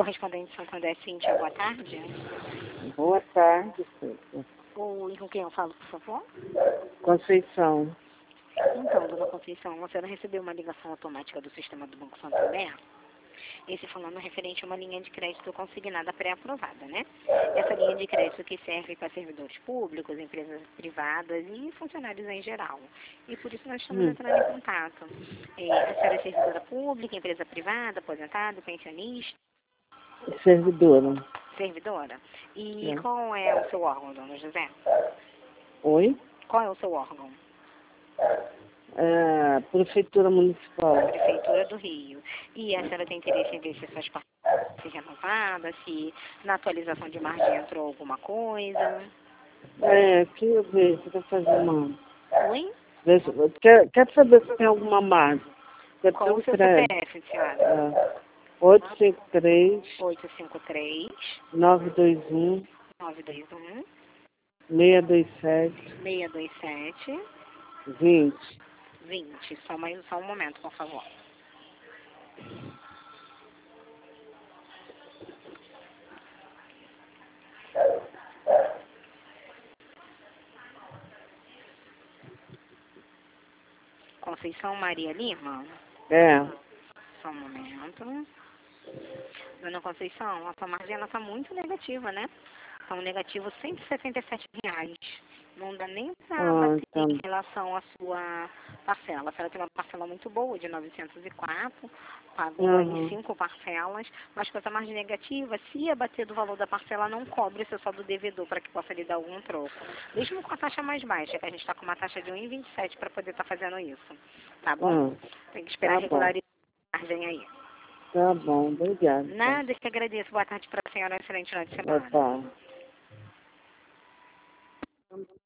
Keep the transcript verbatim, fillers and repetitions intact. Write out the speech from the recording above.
Correspondente de Santo André, Cíntia, boa tarde. Boa tarde, Cíntia. Oi, com quem eu falo, por favor? Conceição. Então, dona Conceição, a senhora recebeu uma ligação automática do sistema do Banco Santo André? Esse falando referente a uma linha de crédito consignada pré-aprovada, né? Essa linha de crédito que serve para servidores públicos, empresas privadas e funcionários em geral. E por isso nós estamos Hum. entrando em contato. É, a senhora é servidora pública, empresa privada, aposentado, pensionista? Servidora. Servidora? E É. qual é o seu órgão, dona José? Oi? Qual é o seu órgão? É, Prefeitura Municipal. Prefeitura do Rio. E a senhora tem interesse em ver se suas parcelas se renovadas, se na atualização de margem entrou alguma coisa? É, que eu vejo, você quer fazer uma... Oi? Vê se- Quer, quer saber se tem alguma margem? Quer ter Qual um o seu C P crédito? F, senhora? É, oito cinco três, oito cinco três, nove dois um, nove dois um, seis dois sete, seis dois sete, vinte. vinte. Só, mais, só um momento, por favor. Conceição Maria Lima? É. Só um momento. Dona Conceição, a sua margem está muito negativa, né? Está um negativo cento e setenta e sete reais. Não dá nem para Ah, bater então. em relação à sua parcela. A senhora tem uma parcela muito boa, de novecentos e quatro, pagou Uhum. aí cinco parcelas, mas com essa margem negativa, se abater do valor da parcela, não cobre o seu saldo devedor para que possa lhe dar algum troco. Mesmo com a taxa mais baixa, que a gente está com uma taxa de um vírgula vinte e sete para poder estar fazendo isso. Tá bom? Hum. Tem que esperar Tá bom. regularizar a margem aí. Tá bom, obrigado. Nada, que agradeço. Boa tarde para a senhora. Um excelente final de Boa semana. tarde.